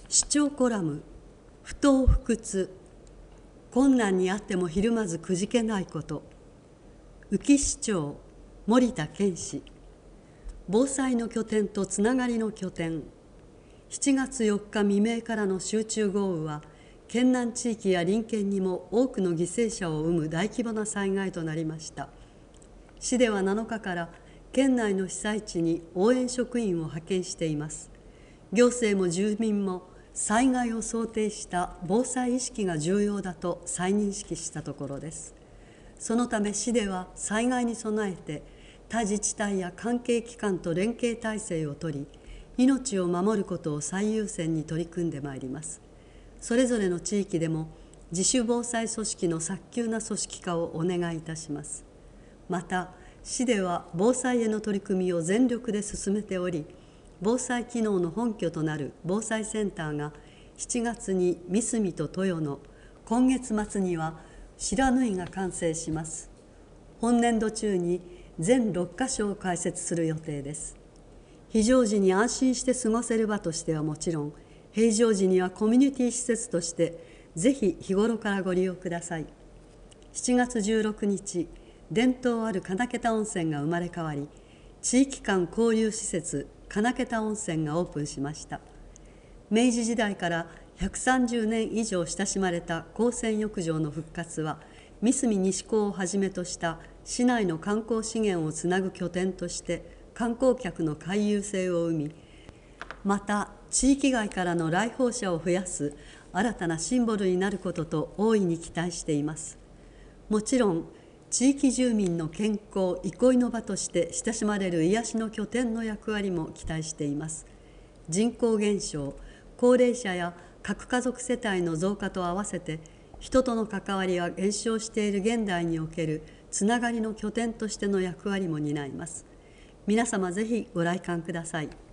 市長コラム、不当不屈、困難にあってもひるまずくじけないこと。宇城市長、森田健氏。防災の拠点とつながりの拠点。7月4日未明からの集中豪雨は、県南地域や隣県にも多くの犠牲者を生む大規模な災害となりました。市では7日から県内の被災地に応援職員を派遣しています。行政も住民も災害を想定した防災意識が重要だと再認識したところです。そのため市では災害に備えて他自治体や関係機関と連携体制をとり、命を守ることを最優先に取り組んでまいります。それぞれの地域でも自主防災組織の早急な組織化をお願いいたします。また、市では防災への取り組みを全力で進めており、防災機能の本拠となる防災センターが7月に三隅と豊野、今月末には白縫が完成します。本年度中に全6カ所を開設する予定です。非常時に安心して過ごせる場としてはもちろん、平常時にはコミュニティ施設としてぜひ日頃からご利用ください。7月16日、伝統ある金桁温泉が生まれ変わり、地域間交流施設金桁温泉がオープンしました。明治時代から130年以上親しまれた公泉浴場の復活は、三隅西港をはじめとした市内の観光資源をつなぐ拠点として観光客の回遊性を生み、また地域外からの来訪者を増やす新たなシンボルになることと大いに期待しています。もちろん地域住民の健康・憩いの場として親しまれる癒しの拠点の役割も期待しています。人口減少、高齢者や核家族世帯の増加と合わせて、人との関わりは減少している現代におけるつながりの拠点としての役割も担います。皆様ぜひご来館ください。